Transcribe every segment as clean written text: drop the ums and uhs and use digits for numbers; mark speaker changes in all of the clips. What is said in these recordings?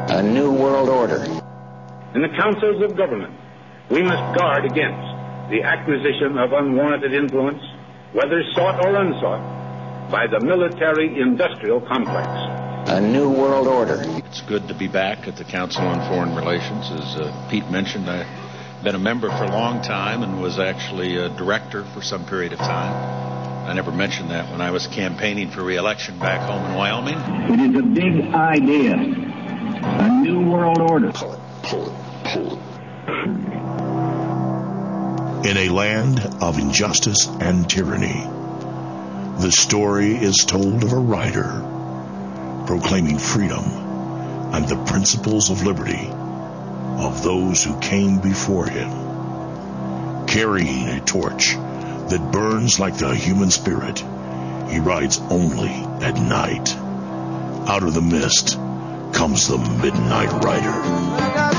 Speaker 1: A new world order.
Speaker 2: In the councils of government, we must guard against the acquisition of unwarranted influence, whether sought or unsought, by the military-industrial complex.
Speaker 1: A new world order.
Speaker 3: It's good to be back at the Council on Foreign Relations. As Pete mentioned, I've been a member for a long time and was actually a director for some period of time. I never mentioned that when I was campaigning for re-election back home in Wyoming.
Speaker 4: It is a big idea. A new world order.
Speaker 1: Pull it.
Speaker 5: In a land of injustice and tyranny, the story is told of a writer proclaiming freedom and the principles of liberty of those who came before him. Carrying a torch that burns like the human spirit, he rides only at night. Out of the mist comes the Midnight Rider.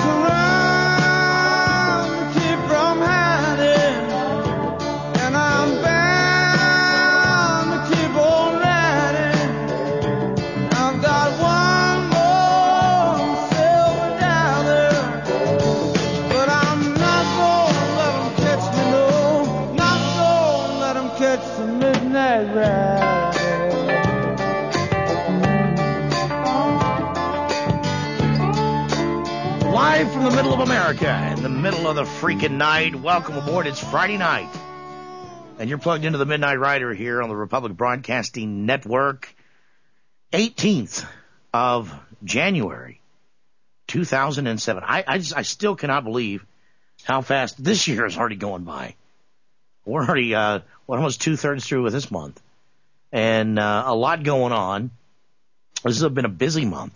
Speaker 6: Live from the middle of America, in the middle of the freaking night. Welcome aboard. It's Friday night. And you're plugged into the Midnight Rider here on the Republic Broadcasting Network. 18th of January, 2007. I still cannot believe how fast this year is already going by. We're already almost 2/3 through with this month. And a lot going on. This has been a busy month.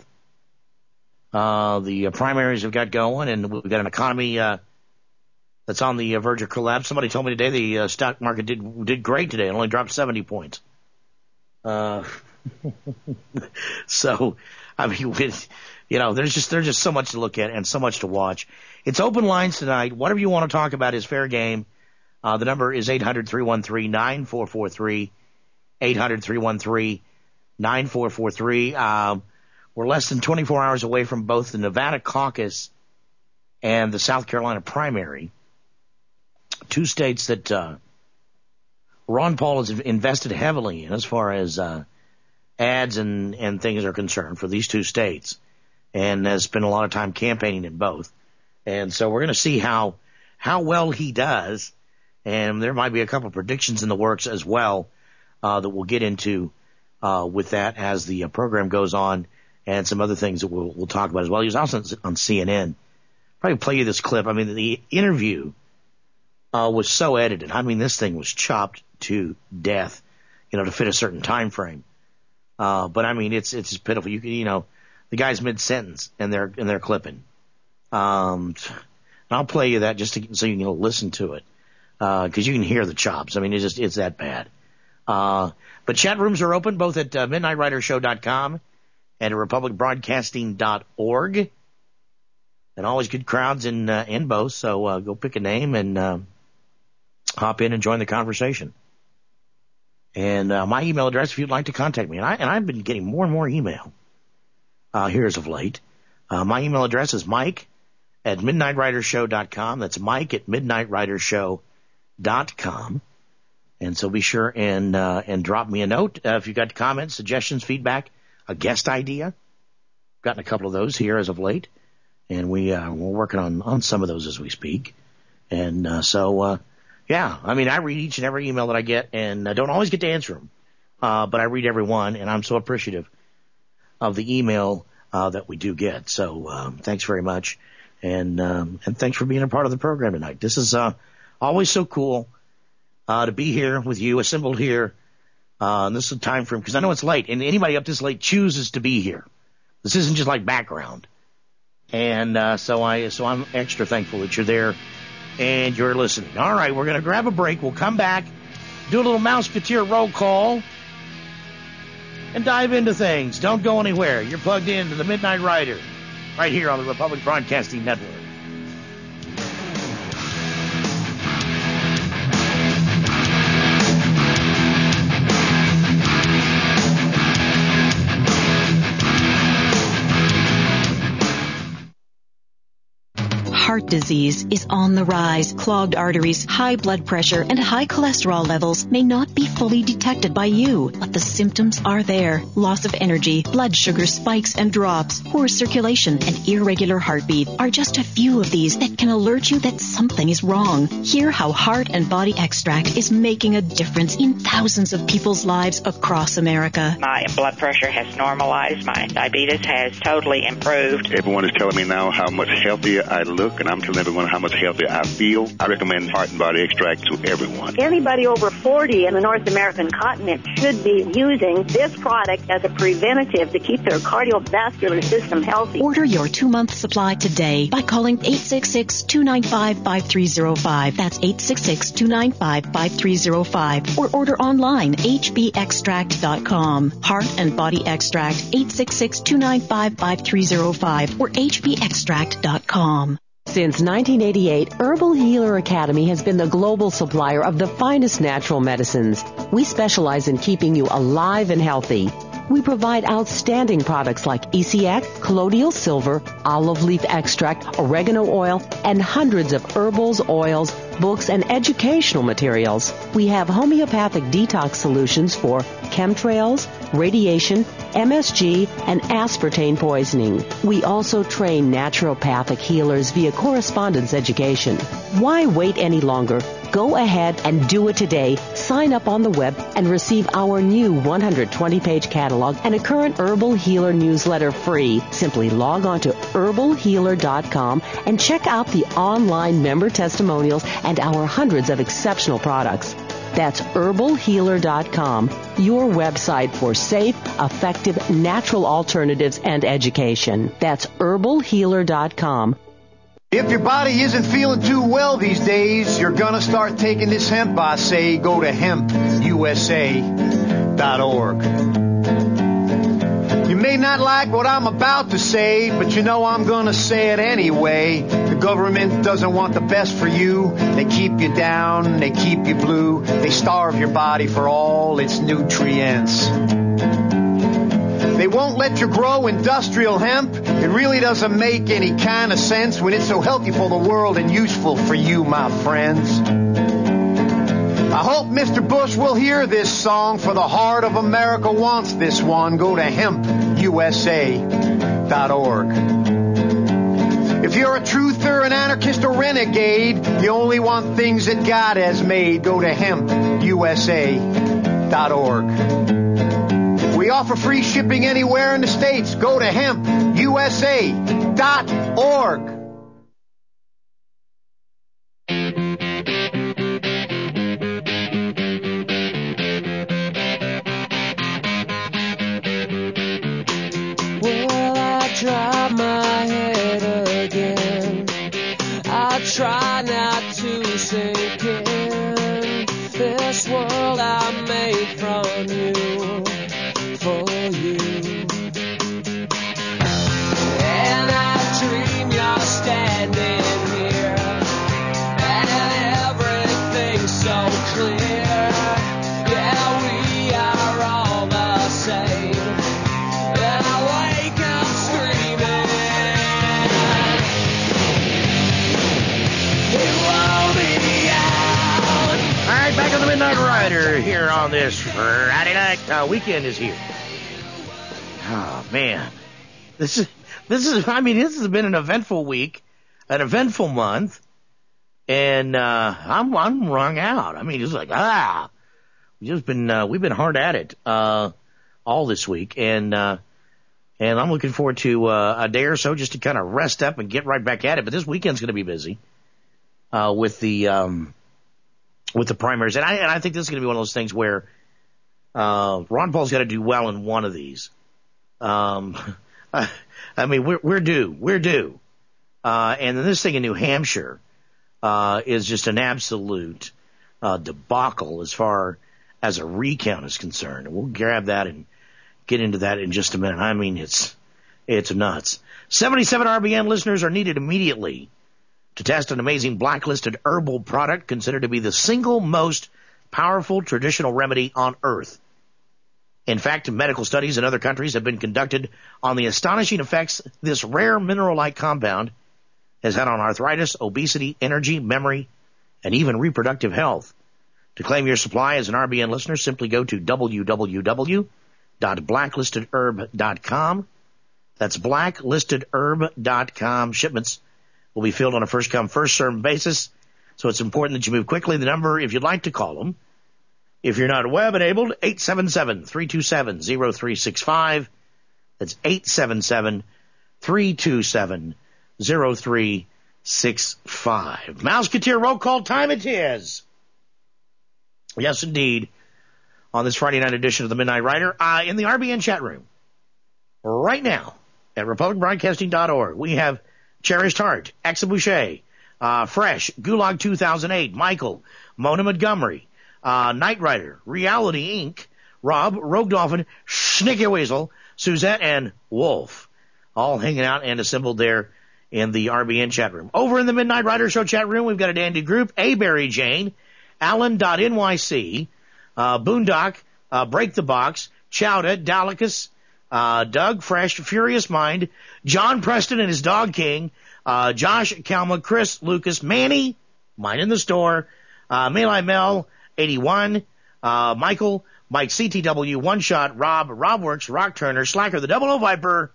Speaker 6: The primaries have got going, and we've got an economy that's on the verge of collapse. Somebody told me today the stock market did great today. It only dropped 70 points. So, I mean, there's just so much to look at and so much to watch. It's open lines tonight. Whatever you want to talk about is fair game. The number is 800-313-9443. 800-313-9443. We're less than 24 hours away from both the Nevada caucus and the South Carolina primary. Two states that Ron Paul has invested heavily in as far as ads and things are concerned for these two states, and has spent a lot of time campaigning in both. And so we're going to see how well he does, and there might be a couple of predictions in the works as well that we'll get into with that as the program goes on, and some other things that we'll talk about as well. He was also on CNN. Probably play you this clip. I mean, the interview was so edited. I mean, this thing was chopped to death, to fit a certain time frame. But I mean, it's just pitiful. The guy's mid-sentence and they're clipping. And I'll play you that just so you can listen to it, because you can hear the chops. I mean, it's that bad. But chat rooms are open both at MidnightRiderShow.com and at RepublicBroadcasting.org. And always good crowds in both. So go pick a name and hop in and join the conversation. And my email address, if you'd like to contact me, and I've been getting more and more email here as of late. My email address is Mike@MidnightRiderShow.com. That's Mike@MidnightRiderShow.com. And so be sure and drop me a note if you've got comments, suggestions, feedback, a guest idea. Gotten a couple of those here as of late, and we're working on some of those as we speak. And yeah, I mean, I read each and every email that I get, and I don't always get to answer them, but I read every one, and I'm so appreciative of the email that we do get. So thanks very much, and thanks for being a part of the program tonight. This is always so cool to be here with you, assembled here. And this is a time frame, because I know it's late, and anybody up this late chooses to be here. This isn't just like background. And so I'm extra thankful that you're there and you're listening. All right, we're going to grab a break. We'll come back, do a little Mouseketeer roll call, and dive into things. Don't go anywhere. You're plugged into the Midnight Rider right here on the Republic Broadcasting Network.
Speaker 7: heart disease is on the rise. Clogged arteries, high blood pressure, and high cholesterol levels may not be fully detected by you, but the symptoms are there. Loss of energy, blood sugar spikes and drops, poor circulation, and irregular heartbeat are just a few of these that can alert you that something is wrong. Hear how Heart and Body Extract is making a difference in thousands of people's lives across America.
Speaker 8: My blood pressure has normalized. My diabetes has totally improved.
Speaker 9: Everyone is telling me now how much healthier I look, and I'm telling everyone how much healthier I feel. I recommend Heart and Body Extract to everyone.
Speaker 10: Anybody over 40 in the North American continent should be using this product as a preventative to keep their cardiovascular system healthy.
Speaker 7: Order your 2-month supply today by calling 866-295-5305. That's 866-295-5305. Or order online, hbextract.com. Heart and Body Extract, 866-295-5305 or hbextract.com.
Speaker 11: Since 1988, Herbal Healer Academy has been the global supplier of the finest natural medicines. We specialize in keeping you alive and healthy. We provide outstanding products like ECX, colloidal silver, olive leaf extract, oregano oil, and hundreds of herbals, oils, books, and educational materials. We have homeopathic detox solutions for chemtrails, radiation, MSG, and aspartame poisoning. We also train naturopathic healers via correspondence education. Why wait any longer? Go ahead and do it today. Sign up on the web and receive our new 120-page catalog and a current Herbal Healer newsletter free. Simply log on to herbalhealer.com and check out the online member testimonials and our hundreds of exceptional products. That's herbalhealer.com, your website for safe, effective, natural alternatives and education. That's herbalhealer.com.
Speaker 12: If your body isn't feeling too well these days, you're going to start taking this hemp, I say. Go to hempusa.org. You may not like what I'm about to say, but you know I'm going to say it anyway. The government doesn't want the best for you. They keep you down, they keep you blue. They starve your body for all its nutrients. They won't let you grow industrial hemp. It really doesn't make any kind of sense when it's so healthy for the world and useful for you, my friends. I hope Mr. Bush will hear this song, for the heart of America wants this one. Go to hempusa.org. If you're a truther, an anarchist, or renegade, you only want things that God has made. Go to hempusa.org. We offer free shipping anywhere in the States. Go to hempusa.org.
Speaker 13: Well, I drop my head again. I try not to sink in this world I made from you. For you. And I dream you're standing here, and everything's so clear. Yeah, we are all the same. And I wake up screaming, you won't be out.
Speaker 6: All right, back on the Midnight Rider here on this Friday night. Weekend is here. Oh man, this has been an eventful week, an eventful month, and I'm wrung out. I mean, it's like we've been hard at it all this week, and I'm looking forward to a day or so just to kind of rest up and get right back at it. But this weekend's going to be busy with the primaries, and I think this is going to be one of those things where Ron Paul's got to do well in one of these. I mean, we're due. And then this thing in New Hampshire, is just an absolute, debacle as far as a recount is concerned. And we'll grab that and get into that in just a minute. I mean, it's nuts. 77 RBN listeners are needed immediately to test an amazing blacklisted herbal product considered to be the single most powerful traditional remedy on earth. In fact, medical studies in other countries have been conducted on the astonishing effects this rare mineral-like compound has had on arthritis, obesity, energy, memory, and even reproductive health. To claim your supply as an RBN listener, simply go to www.blacklistedherb.com. That's blacklistedherb.com. Shipments will be filled on a first-come, first-served basis, so it's important that you move quickly. The number, if you'd like to call them, if you're not web-enabled, 877-327-0365. That's 877-327-0365. Mouseketeer roll call time it is. Yes, indeed. On this Friday night edition of the Midnight Rider, in the RBN chat room, right now, at republicbroadcasting.org, we have Cherished Heart, Exa Boucher, Fresh, Gulag 2008, Michael, Mona Montgomery, Knight Rider, Reality Inc., Rob, Rogue Dolphin, Snicky Weasel, Suzette, and Wolf, all hanging out and assembled there in the RBN chat room. Over in the Midnight Rider Show chat room, we've got a dandy group, A. Barry Jane, Alan.NYC, Boondock, Break the Box, Chowda, Dallacus, Doug, Fresh, Furious Mind, John Preston and his Dog King, Josh, Kalma, Chris, Lucas, Manny, Mine in the Store, Melee Mel, 81, Michael, Mike CTW, One Shot, Rob, Robworks, Rock Turner, Slacker, the Double O Viper,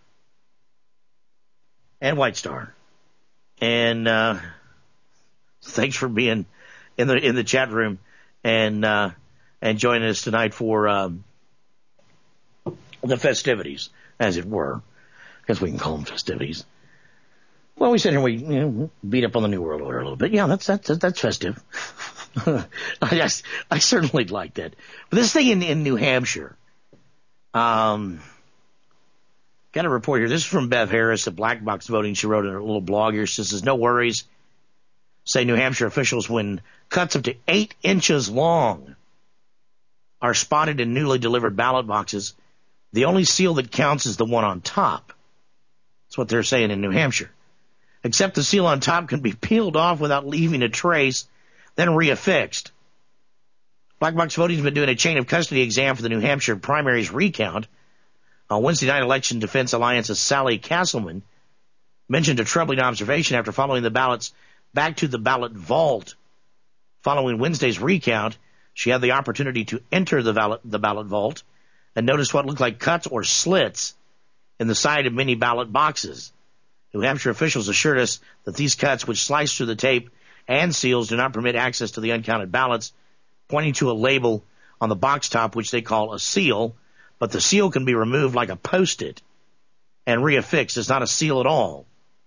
Speaker 6: and White Star. And thanks for being in the chat room and joining us tonight for the festivities, as it were. I guess we can call them festivities. Well, we sit here and we beat up on the New World Order a little bit. Yeah, that's festive. I certainly like that. But this thing in New Hampshire, got a report here. This is from Bev Harris at Black Box Voting. She wrote in a little blog here. She says, no worries. Say New Hampshire officials, when cuts up to 8 inches long are spotted in newly delivered ballot boxes, the only seal that counts is the one on top. That's what they're saying in New Hampshire. Except the seal on top can be peeled off without leaving a trace, then reaffixed. Black Box Voting's been doing a chain of custody exam for the New Hampshire primaries recount. Wednesday night, Election Defense Alliance's Sally Castleman mentioned a troubling observation after following the ballots back to the ballot vault. Following Wednesday's recount, she had the opportunity to enter the ballot vault and noticed what looked like cuts or slits in the side of many ballot boxes. New Hampshire officials assured us that these cuts, which slice through the tape and seals, do not permit access to the uncounted ballots, pointing to a label on the box top, which they call a seal, but the seal can be removed like a Post-it and reaffixed. It's not a seal at all.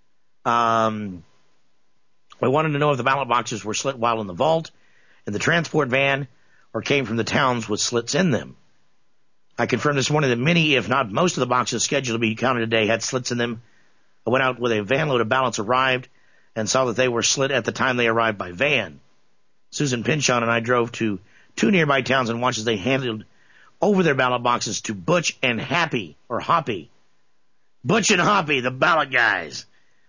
Speaker 6: We wanted to know if the ballot boxes were slit while in the vault, in the transport van, or came from the towns with slits in them. I confirmed this morning that many, if not most, of the boxes scheduled to be counted today had slits in them. I went out with a van load of ballots arrived and saw that they were slit at the time they arrived by van. Susan Pinchon and I drove to 2 nearby towns and watched as they handed over their ballot boxes to Butch and Happy, or Hoppy. Butch and Hoppy, the ballot guys.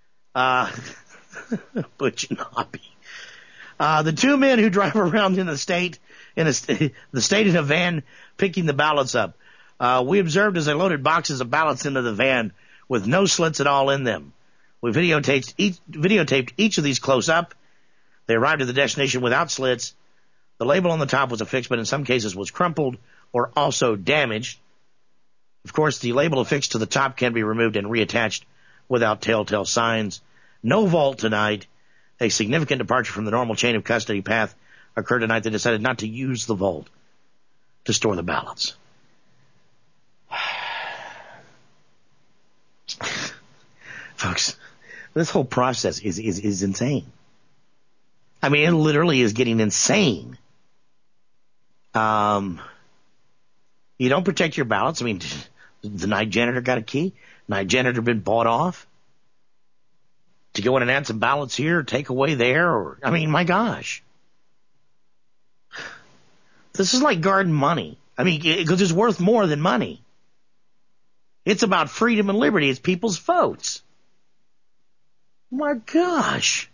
Speaker 6: Butch and Hoppy. The 2 men who drive around in the state in a van picking the ballots up. We observed as they loaded boxes of ballots into the van with no slits at all in them. We videotaped each of these close up. They arrived at the destination without slits. The label on the top was affixed, but in some cases was crumpled or also damaged. Of course, the label affixed to the top can be removed and reattached without telltale signs. No vault tonight. A significant departure from the normal chain of custody path occurred tonight. They decided not to use the vault to store the ballots. Folks, this whole process is insane. I mean, it literally is getting insane. You don't protect your ballots. I mean, the night janitor got a key. Night janitor been bought off to go in and add some ballots here, take away there, or, I mean, my gosh. This is like garden money. I mean, because it's worth more than money. It's about freedom and liberty. It's people's votes. My gosh.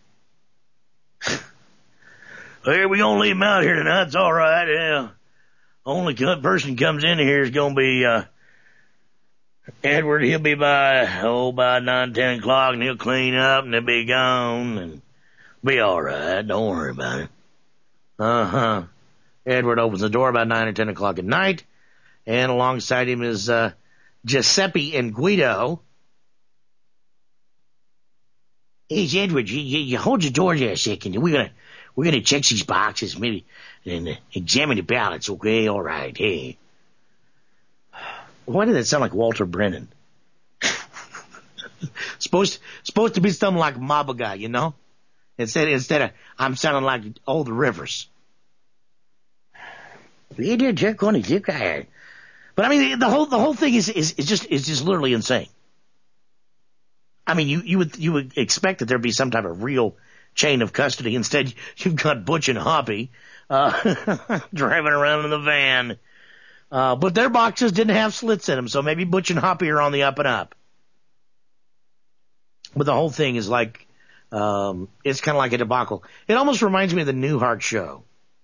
Speaker 6: Hey, we gonna leave them out here tonight. It's all right. Yeah. Only person comes in here is gonna be Edward, he'll be by 9, 10 o'clock, and he'll clean up, and he'll be gone, and be all right. Don't worry about it. Uh-huh. Edward opens the door about 9 or 10 o'clock at night, and alongside him is Giuseppe and Guido. Hey, Edward, you hold your door there a second. We're gonna check these boxes, maybe, and examine the ballots. Okay, all right. Hey. Why did that sound like Walter Brennan? supposed to be something like Maba guy, you know? Instead of I'm sounding like old Rivers. But I mean, the whole thing is just literally insane. I mean, you would expect that there'd be some type of real chain of custody. Instead, you've got Butch and Hoppy driving around in the van. But their boxes didn't have slits in them, so maybe Butch and Hoppy are on the up and up. But the whole thing is like, it's kind of like a debacle. It almost reminds me of the Newhart show.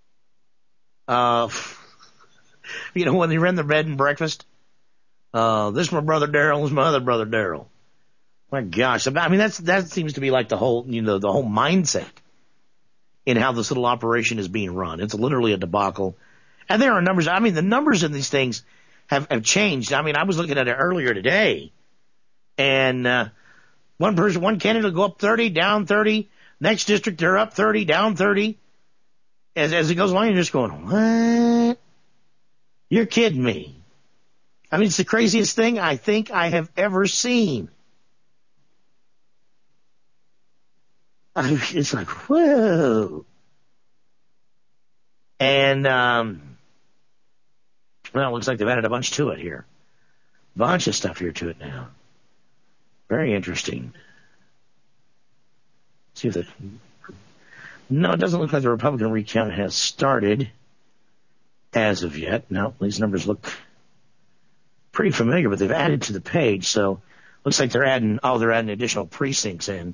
Speaker 6: You know, when they ran the bed and breakfast? This is my brother Daryl, this is my other brother Daryl. My gosh. I mean, that seems to be like the whole mindset in how this little operation is being run. It's literally a debacle. And there are numbers. I mean, the numbers in these things have changed. I mean, I was looking at it earlier today, and one candidate will go up 30, down 30. Next district, they're up 30, down 30. As it goes along, you're just going, what? You're kidding me. I mean, it's the craziest thing I think I have ever seen. It's like, whoa. And, well, it looks like they've added a bunch to it here. Bunch of stuff here to it now. Very interesting. Let's see if no, it doesn't look like the Republican recount has started as of yet. No, these numbers look pretty familiar, but they've added to the page, so looks like they're adding additional precincts in,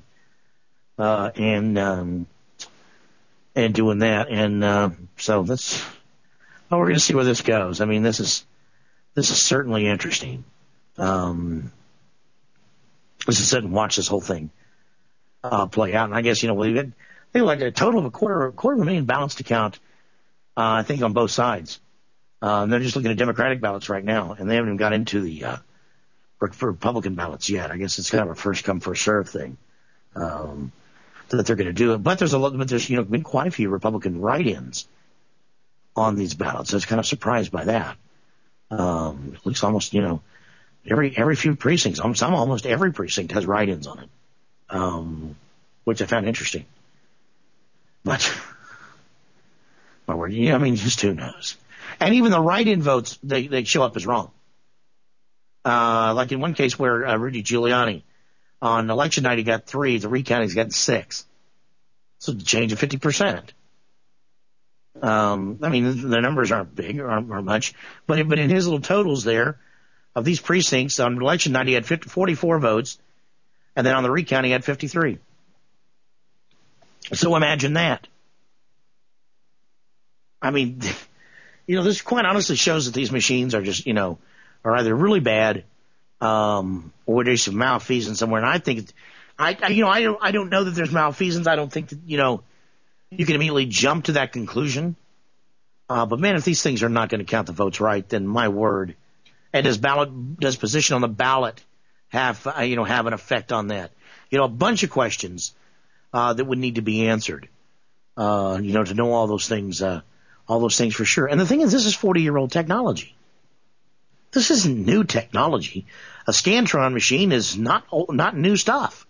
Speaker 6: and doing that, and so that's. Well, we're going to see where this goes. I mean, this is certainly interesting. Let's just sit and watch this whole thing play out. And I guess they like a total of a quarter of a million ballots to count. I think on both sides. They're just looking at Democratic ballots right now, and they haven't even got into the Republican ballots yet. I guess it's kind of a first come first serve thing that they're going to do it. But there's been quite a few Republican write-ins on these ballots. I was kind of surprised by that. It looks almost, every few precincts, almost every precinct has write-ins on it, which I found interesting. But, my word, I mean, just who knows? And even the write-in votes, they show up as wrong. Like in one case where Rudy Giuliani, on election night, he got 3, the recount he's gotten 6. So the change of 50%. I mean, the numbers aren't big or aren't much, but in his little totals there of these precincts on election night, he had 44 votes, and then on the recount, he had 53. So imagine that. I mean, this quite honestly shows that these machines are just, are either really bad, or there's some malfeasance somewhere. And I think, I don't know that there's malfeasance. I don't think that, you can immediately jump to that conclusion. But man, if these things are not going to count the votes right, then my word. And does position on the ballot have an effect on that? A bunch of questions, that would need to be answered, to know all those things for sure. And the thing is, this is 40-year-old technology. This isn't new technology. A Scantron machine is not new stuff.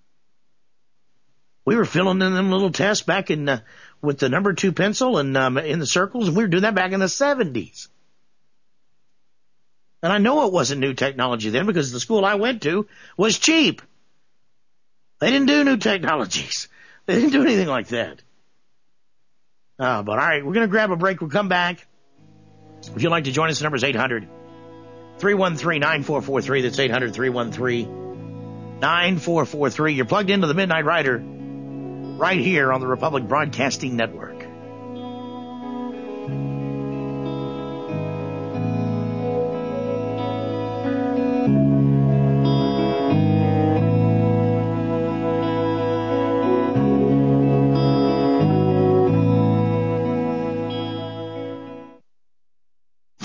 Speaker 6: We were filling in them little tests back in with the number 2 pencil and in the circles, and we were doing that back in the 70s. And I know it wasn't new technology then because the school I went to was cheap. They didn't do new technologies. They didn't do anything like that. But all right, we're going to grab a break. We'll come back. If you'd like to join us, the number is 800-313-9443. That's 800-313-9443. You're plugged into the Midnight Rider right here on the Republic Broadcasting Network.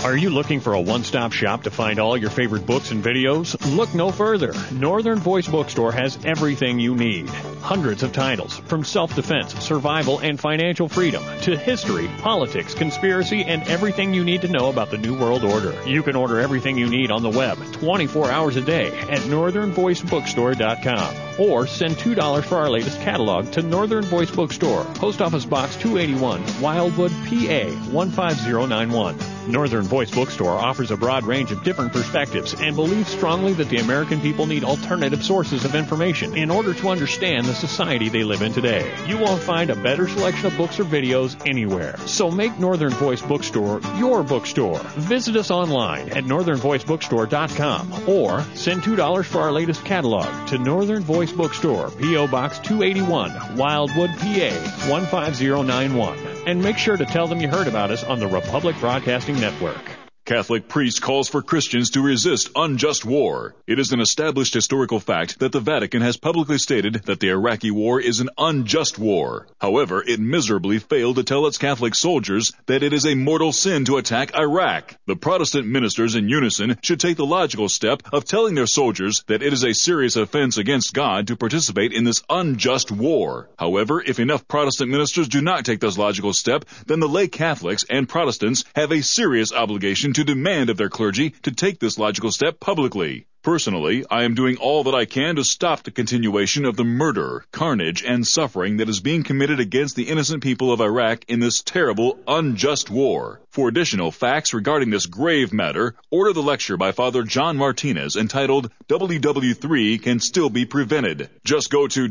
Speaker 14: Are you looking for a one-stop shop to find all your favorite books and videos? Look no further. Northern Voice Bookstore has everything you need. Hundreds of titles, from self-defense, survival, and financial freedom, to history, politics, conspiracy, and everything you need to know about the New World Order. You can order everything you need on the web 24 hours a day at northernvoicebookstore.com. Or send $2 for our latest catalog to Northern Voice Bookstore, Post Office Box 281, Wildwood, PA 15091. Northern Voice Bookstore offers a broad range of different perspectives and believes strongly that the American people need alternative sources of information in order to understand the society they live in today. You won't find a better selection of books or videos anywhere. So make Northern Voice Bookstore your bookstore. Visit us online at northernvoicebookstore.com or send $2 for our latest catalog to Northern Voice Bookstore, P.O. Box 281, Wildwood, PA 15091. And make sure to tell them you heard about us on the Republic Broadcasting Network.
Speaker 15: Catholic priest calls for Christians to resist unjust war. It is an established historical fact that the Vatican has publicly stated that the Iraqi war is an unjust war. However, it miserably failed to tell its Catholic soldiers that it is a mortal sin to attack Iraq. The Protestant ministers in unison should take the logical step of telling their soldiers that it is a serious offense against God to participate in this unjust war. However, if enough Protestant ministers do not take this logical step, then the lay Catholics and Protestants have a serious obligation to demand of their clergy to take this logical step publicly. Personally, I am doing all that I can to stop the continuation of the murder, carnage, and suffering that is being committed against the innocent people of Iraq in this terrible, unjust war. For additional facts regarding this grave matter, order the lecture by Father John Martinez entitled WW3 Can Still Be Prevented. Just go to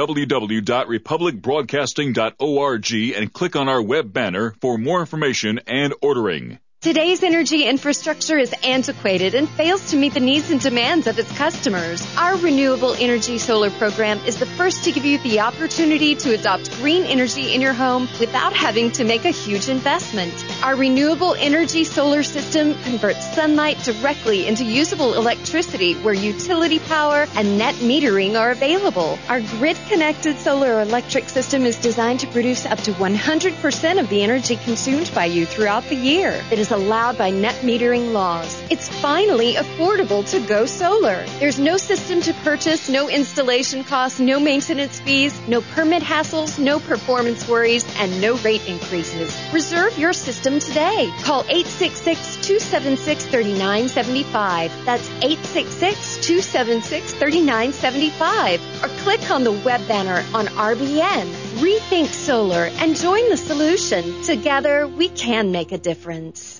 Speaker 15: www.republicbroadcasting.org and click on our web banner for more information and ordering.
Speaker 16: Today's energy infrastructure is antiquated and fails to meet the needs and demands of its customers. Our Renewable Energy Solar program is the first to give you the opportunity to adopt green energy in your home without having to make a huge investment. Our Renewable Energy Solar system converts sunlight directly into usable electricity where utility power and net metering are available. Our grid-connected solar electric system is designed to produce up to 100% of the energy consumed by you throughout the year. It is allowed by net metering laws. It's finally affordable to go solar. There's no system to purchase, no installation costs, no maintenance fees, no permit hassles, no performance worries, and no rate increases. Reserve your system today. Call 866-276-3975. That's 866-276-3975. Or click on the web banner on RBN. Rethink Solar and join the solution. Together, we can make a difference.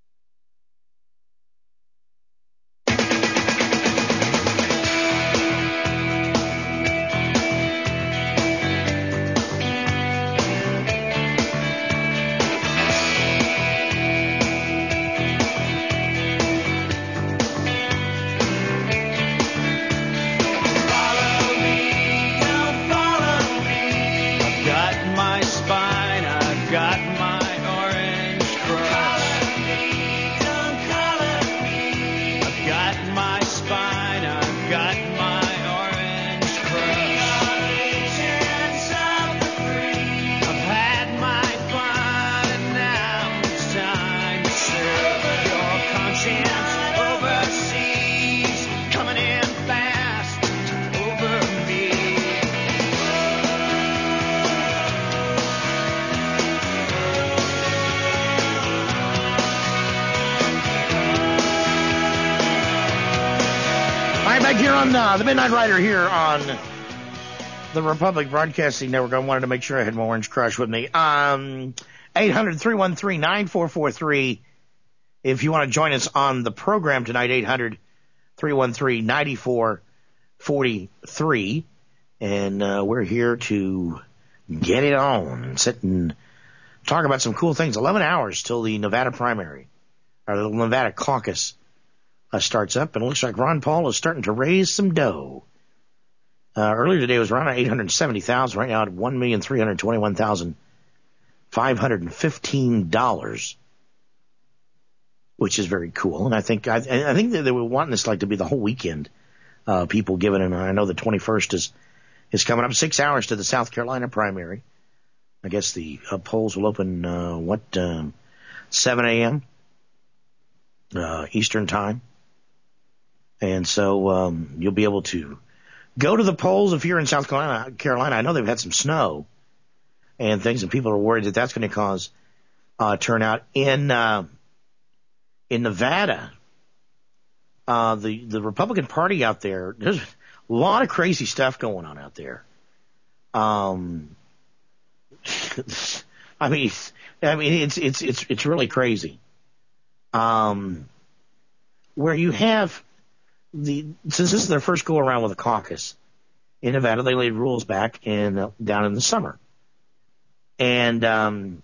Speaker 6: The Midnight Rider here on the Republic Broadcasting Network. I wanted to make sure I had my Orange Crush with me. 800-313-9443. If you want to join us on the program tonight, 800-313-9443. And we're here to get it on and sit and talk about some cool things. 11 hours till the Nevada primary, or the Nevada caucus starts up, and it looks like Ron Paul is starting to raise some dough. Earlier today it was around $870,000. Right now at $1,321,515, which is very cool. And I think that they were wanting this like to be the whole weekend. People giving, and I know the 21st is coming up. 6 hours to the South Carolina primary. I guess the polls will open 7 a.m. Eastern time. And so you'll be able to go to the polls if you're in South Carolina. I know they've had some snow and things, and people are worried that that's going to cause turnout. In Nevada, the Republican Party out there, there's a lot of crazy stuff going on out there. I mean, it's really crazy. Where you have since this is their first go around with a caucus in Nevada, they laid rules back down in the summer. And,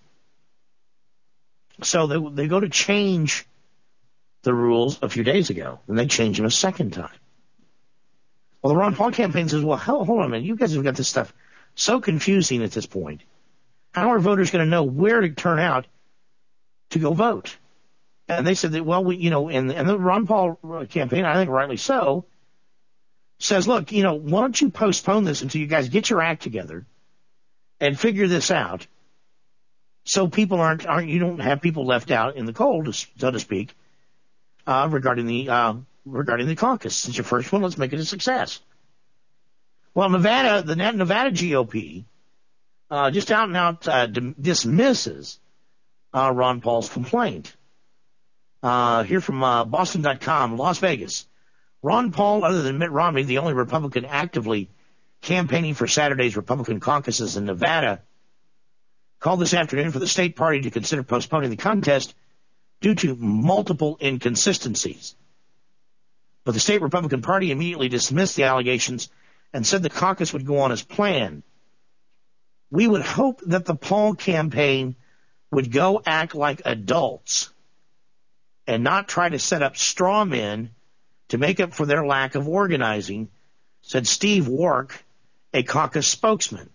Speaker 6: so they go to change the rules a few days ago, and they changed them a second time. Well, the Ron Paul campaign says, well, hold on a minute. You guys have got this stuff so confusing at this point. How are voters going to know where to turn out to go vote? And they said that, well, and the Ron Paul campaign, I think rightly so, says, look, why don't you postpone this until you guys get your act together and figure this out, so people you don't have people left out in the cold, so to speak, regarding the caucus. Since your first one, let's make it a success. Well, Nevada, the Nevada GOP, just out and out dismisses Ron Paul's complaint. Here from Boston.com, Las Vegas. Ron Paul, other than Mitt Romney, the only Republican actively campaigning for Saturday's Republican caucuses in Nevada, called this afternoon for the state party to consider postponing the contest due to multiple inconsistencies. But the state Republican Party immediately dismissed the allegations and said the caucus would go on as planned. We would hope that the Paul campaign would go act like adults and not try to set up straw men to make up for their lack of organizing, said Steve Wark, a caucus spokesman.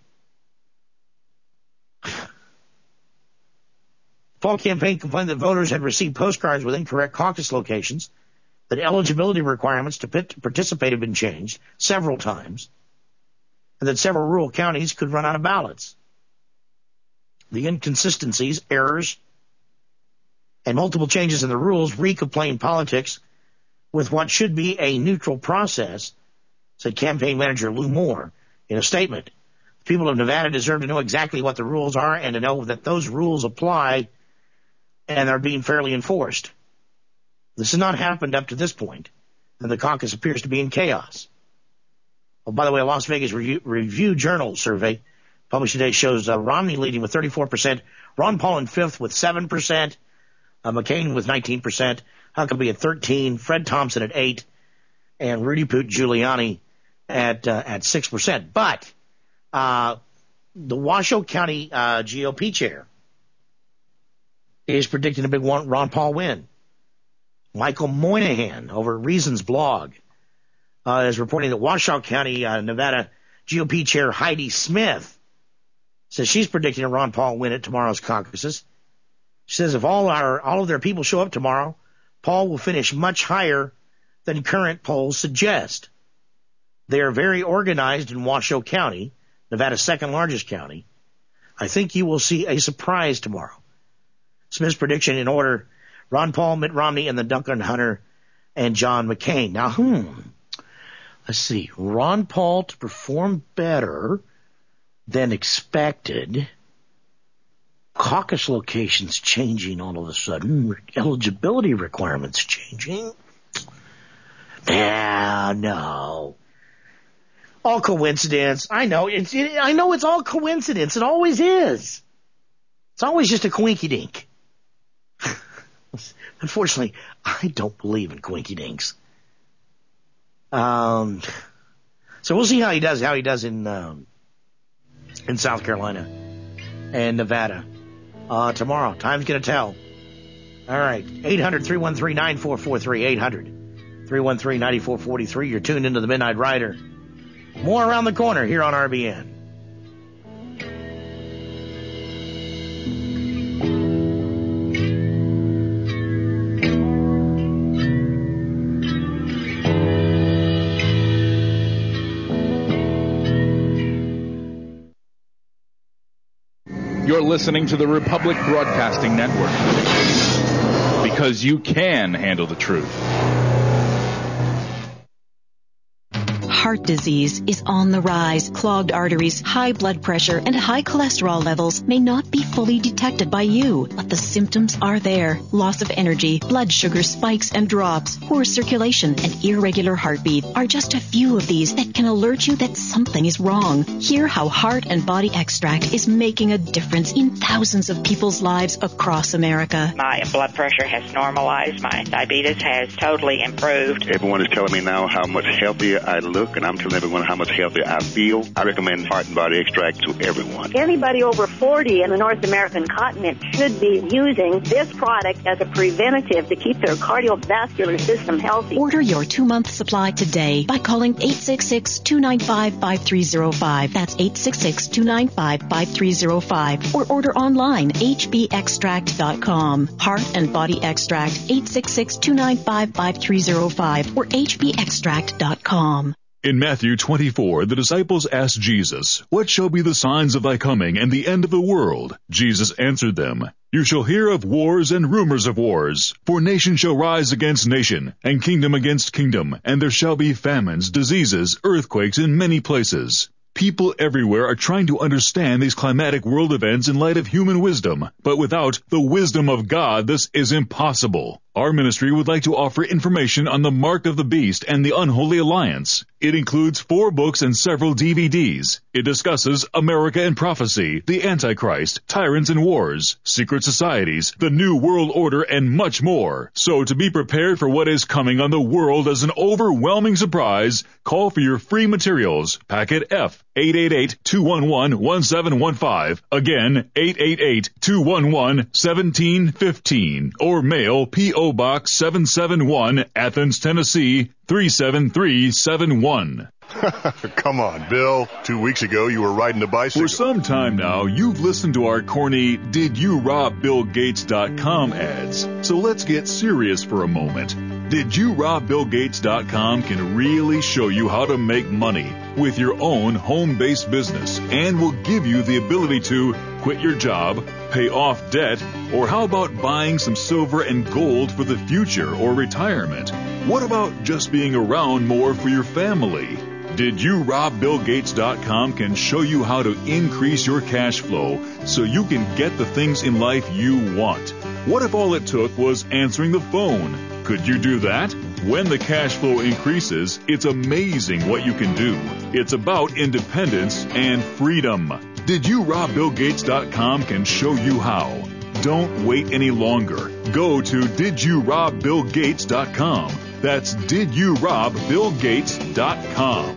Speaker 6: Paul campaign complained that voters had received postcards with incorrect caucus locations, that eligibility requirements to participate have been changed several times, and that several rural counties could run out of ballots. The inconsistencies, errors, and multiple changes in the rules reek of playing politics with what should be a neutral process, said campaign manager Lou Moore in a statement. The people of Nevada deserve to know exactly what the rules are and to know that those rules apply and are being fairly enforced. This has not happened up to this point, and the caucus appears to be in chaos. Oh, by the way, a Las Vegas Review Journal survey published today shows Romney leading with 34%, Ron Paul in fifth with 7%, McCain with 19%, Huckabee at 13%, Fred Thompson at 8%, and Rudy Giuliani at 6%. But the Washoe County GOP chair is predicting a big Ron Paul win. Michael Moynihan over at Reasons blog is reporting that Washoe County, Nevada GOP chair Heidi Smith says she's predicting a Ron Paul win at tomorrow's caucuses. She says if all of their people show up tomorrow, Paul will finish much higher than current polls suggest. They are very organized in Washoe County, Nevada's second largest county. I think you will see a surprise tomorrow. Smith's prediction in order: Ron Paul, Mitt Romney, and then Duncan Hunter and John McCain. Now, let's see. Ron Paul to perform better than expected. Caucus locations changing all of a sudden. Eligibility requirements changing. No. All coincidence. I know it's all coincidence. It always is. It's always just a coinky-dink. Unfortunately, I don't believe in coinky-dinks. So we'll see how he does in South Carolina and Nevada tomorrow. Time's going to tell. All right. 800-313-9443. 800-313-9443. You're tuned into the Midnight Rider. More around the corner here on RBN.
Speaker 17: You're listening to the Republic Broadcasting Network. because you can handle the truth.
Speaker 7: Heart disease is on the rise. Clogged arteries, high blood pressure, and high cholesterol levels may not be fully detected by you, but the symptoms are there. Loss of energy, blood sugar spikes and drops, poor circulation, and irregular heartbeat are just a few of these that can alert you that something is wrong. Hear how Heart and Body Extract is making a difference in thousands of people's lives across America.
Speaker 8: My blood pressure has normalized. My diabetes has totally improved.
Speaker 9: Everyone is telling me now how much healthier I look, and I'm telling everyone how much healthier I feel. I recommend Heart and Body Extract to everyone.
Speaker 10: Anybody over 40 in the North American continent should be using this product as a preventative to keep their cardiovascular system healthy.
Speaker 7: Order your 2-month supply today by calling 866-295-5305. That's 866-295-5305. Or order online, hbextract.com. Heart and Body Extract, 866-295-5305 or hbextract.com.
Speaker 15: In Matthew 24, the disciples asked Jesus, "What shall be the signs of thy coming and the end of the world?" Jesus answered them, "You shall hear of wars and rumors of wars. For nation shall rise against nation, and kingdom against kingdom, and there shall be famines, diseases, earthquakes in many places." People everywhere are trying to understand these climatic world events in light of human wisdom, but without the wisdom of God, this is impossible. Our ministry would like to offer information on the Mark of the Beast and the Unholy Alliance. It includes 4 books and several DVDs. It discusses America and prophecy, the Antichrist, tyrants and wars, secret societies, the New World Order, and much more. So to be prepared for what is coming on the world as an overwhelming surprise, call for your free materials. Packet F, 888-211-1715. Again, 888-211-1715. Or mail P.O. Box 771, Athens, Tennessee, 37371.
Speaker 18: Come on, Bill. 2 weeks ago, you were riding a bicycle.
Speaker 15: For some time now, you've listened to our corny DidYouRobBillGates.com ads. So let's get serious for a moment. DidYouRobBillGates.com can really show you how to make money with your own home-based business and will give you the ability to quit your job, pay off debt, or how about buying some silver and gold for the future or retirement? What about just being around more for your family? DidYouRobBillGates.com can show you how to increase your cash flow so you can get the things in life you want. What if all it took was answering the phone? Could you do that? When the cash flow increases, it's amazing what you can do. It's about independence and freedom. DidYouRobBillGates.com can show you how. Don't wait any longer. Go to DidYouRobBillGates.com. That's DidYouRobBillGates.com.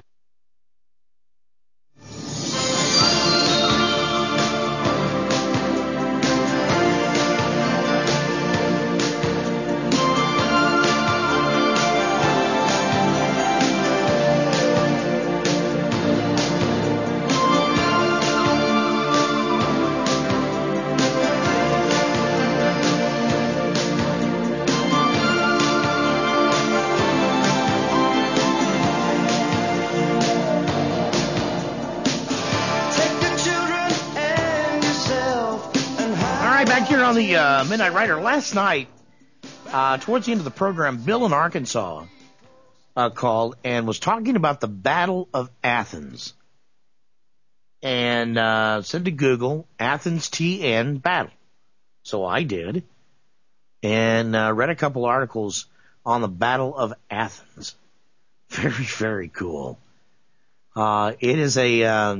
Speaker 6: On the Midnight Rider, last night, towards the end of the program, Bill in Arkansas called and was talking about the Battle of Athens. And said to Google, Athens TN Battle. So I did. And read a couple articles on the Battle of Athens. Very, very cool. It is a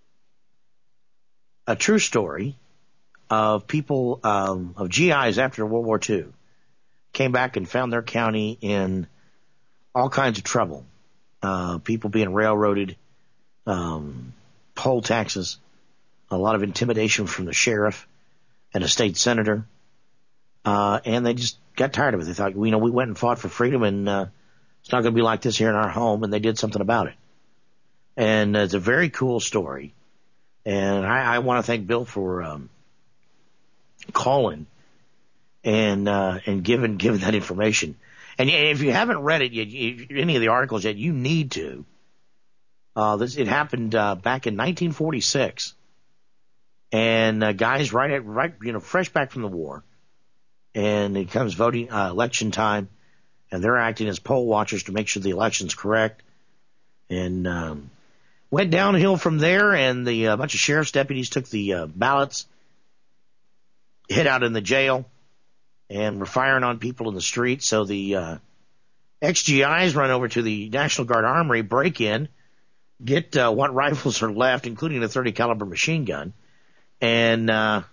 Speaker 6: true story of people, of GIs after World War II, came back and found their county in all kinds of trouble. People being railroaded, poll taxes, a lot of intimidation from the sheriff and a state senator. And they just got tired of it. They thought, we went and fought for freedom and it's not going to be like this here in our home. And they did something about it. And it's a very cool story. And I want to thank Bill for calling and giving that information. And if you haven't read it yet, any of the articles yet, you need to. It happened back in 1946, and guys fresh back from the war, and it comes voting election time, and they're acting as poll watchers to make sure the election's correct. And went downhill from there, and a bunch of sheriff's deputies took the ballots, hid out in the jail, and were firing on people in the street. So the XGIs run over to the National Guard Armory, break in, get what rifles are left, including a .30 caliber machine gun, and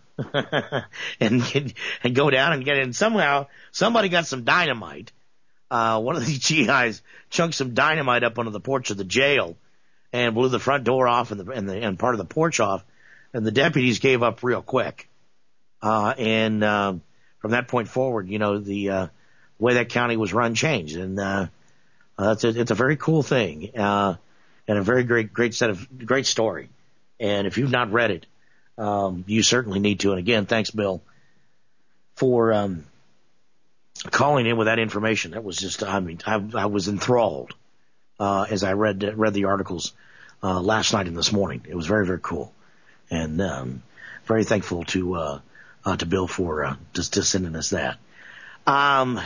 Speaker 6: and go down and get it. And somehow somebody got some dynamite. One of these GIs chunked some dynamite up onto the porch of the jail and blew the front door off and part of the porch off, and the deputies gave up real quick. And from that point forward, the way that county was run changed, and it's a very cool thing, and a very great story. And if you've not read it, you certainly need to. And again, thanks, Bill, for calling in with that information. That was just, I was enthralled as I read the articles last night and this morning. It was very, very cool, and very thankful to Bill for just sending us that. A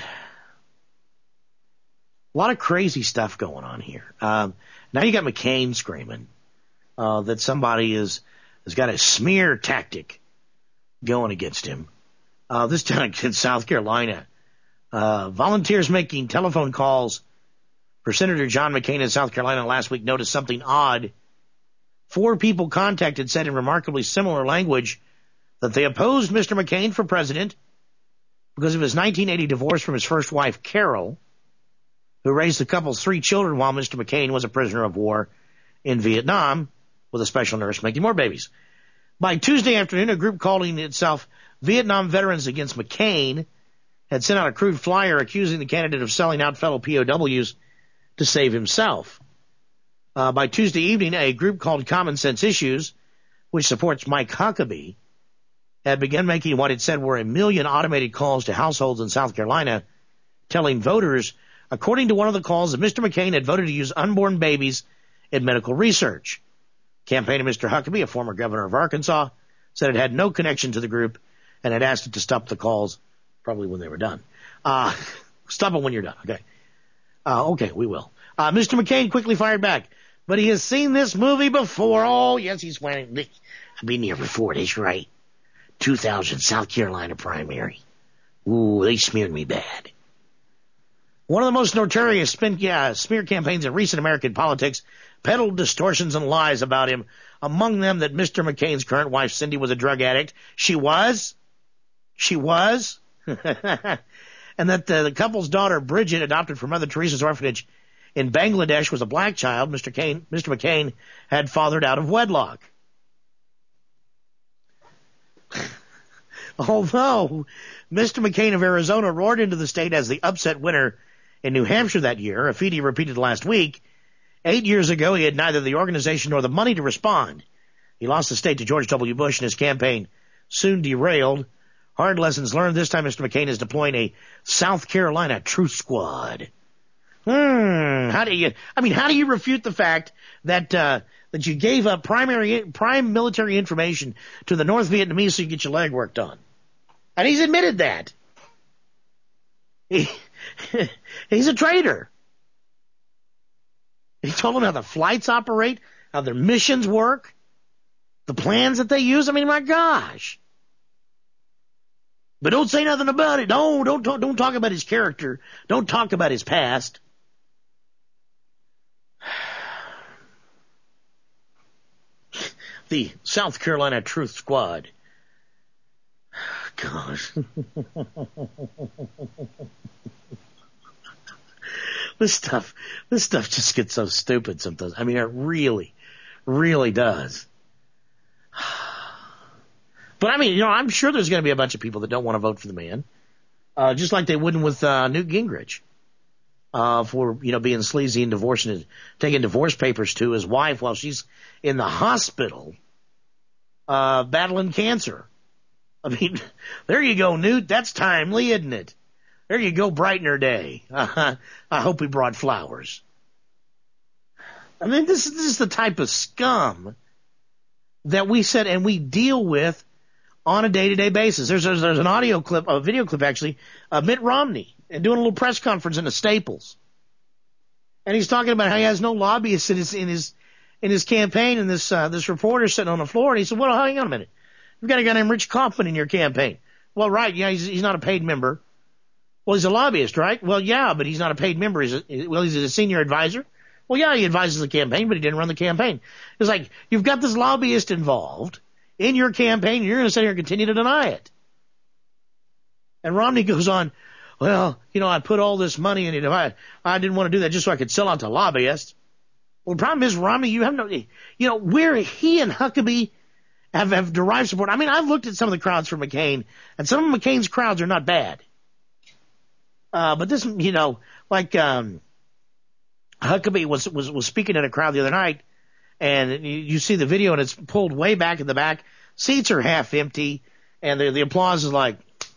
Speaker 6: lot of crazy stuff going on here. Now you got McCain screaming that somebody has got a smear tactic going against him. This time in South Carolina. Volunteers making telephone calls for Senator John McCain in South Carolina last week noticed something odd. 4 people contacted said in remarkably similar language that they opposed Mr. McCain for president because of his 1980 divorce from his first wife, Carol, who raised the couple's 3 children while Mr. McCain was a prisoner of war in Vietnam with a special nurse making more babies. By Tuesday afternoon, a group calling itself Vietnam Veterans Against McCain had sent out a crude flyer accusing the candidate of selling out fellow POWs to save himself. By Tuesday evening, a group called Common Sense Issues, which supports Mike Huckabee, had begun making what it said were 1 million automated calls to households in South Carolina, telling voters, according to one of the calls, that Mr. McCain had voted to use unborn babies in medical research. Campaign of Mr. Huckabee, a former governor of Arkansas, said it had no connection to the group and had asked it to stop the calls probably when they were done. Stop them when you're done. Okay. Okay, we will. Mr. McCain quickly fired back, but he has seen this movie before. Oh, yes, he's wearing. I've been here before. That's right. 2000 South Carolina primary. Ooh, they smeared me bad. One of the most notorious smear campaigns in recent American politics peddled distortions and lies about him, among them that Mr. McCain's current wife, Cindy, was a drug addict. She was. And that the couple's daughter, Bridget, adopted from Mother Teresa's orphanage in Bangladesh, was a black child Mr. McCain had fathered out of wedlock. Although Mr. McCain of Arizona roared into the state as the upset winner in New Hampshire that year, a feat he repeated last week, 8 years ago he had neither the organization nor the money to respond. He lost the state to George W. Bush, and his campaign soon derailed. Hard lessons learned. This time Mr. McCain is deploying a South Carolina truth squad. How do you refute the fact that you gave up prime military information to the North Vietnamese so you get your legwork done? And he's admitted that. He's a traitor. He told them how the flights operate, how their missions work, the plans that they use. I mean, my gosh. But don't say nothing about it. No, don't talk about his character. Don't talk about his past. The South Carolina Truth Squad. Gosh. This stuff just gets so stupid sometimes. I mean, it really, really does. But I mean, I'm sure there's going to be a bunch of people that don't want to vote for the man, just like they wouldn't with Newt Gingrich, for being sleazy and taking divorce papers to his wife while she's in the hospital, battling cancer. I mean, there you go, Newt. That's timely, isn't it? There you go, brighten her day. I hope he brought flowers. I mean, this is the type of scum that we said and we deal with on a day-to-day basis. There's an audio clip, a video clip actually, of Mitt Romney and doing a little press conference in the Staples. And he's talking about how he has no lobbyists in his campaign, and this reporter sitting on the floor, and he said, well, hang on a minute. You've got a guy named Rich Kaufman in your campaign. Well, right, yeah, he's not a paid member. Well, he's a lobbyist, right? Well, yeah, but he's not a paid member. He's a senior advisor. Well, yeah, he advises the campaign, but he didn't run the campaign. It's like, you've got this lobbyist involved in your campaign, and you're going to sit here and continue to deny it. And Romney goes on, well, I put all this money in it. I didn't want to do that just so I could sell out to lobbyists. Well, the problem is, Romney, you have no, where he and Huckabee have derived support. I mean, I've looked at some of the crowds for McCain, and some of McCain's crowds are not bad. But this, Huckabee was speaking at a crowd the other night, and you see the video, and it's pulled way back in the back. Seats are half empty, and the applause is like,